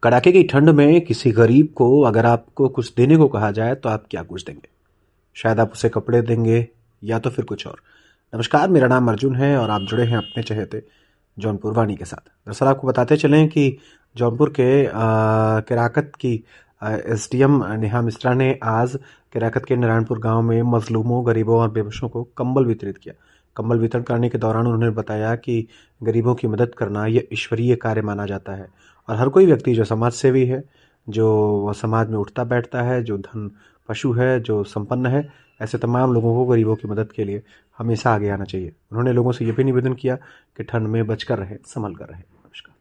कड़ाके की ठंड में किसी गरीब को अगर आपको कुछ देने को कहा जाए तो आप क्या कुछ देंगे? शायद आप उसे कपड़े देंगे या तो फिर कुछ और। नमस्कार, मेरा नाम अर्जुन है और आप जुड़े हैं अपने चहेते जौनपुर वाणी के साथ। दरअसल आपको बताते चलें कि जौनपुर के केराकत की एसडीएम नेहा मिश्रा ने आज केराकत के नारायणपुर गांव में मजलूमों, गरीबों और बेबसों को कंबल वितरित किया। कंबल वितरण करने के दौरान उन्होंने बताया कि गरीबों की मदद करना यह ईश्वरीय कार्य माना जाता है और हर कोई व्यक्ति जो समाज सेवी है, जो समाज में उठता बैठता है, जो धन पशु है, जो संपन्न है, ऐसे तमाम लोगों को गरीबों की मदद के लिए हमेशा आगे आना चाहिए। उन्होंने लोगों से ये भी निवेदन किया कि ठंड में बचकर रहें, संभल कर रहें। नमस्कार।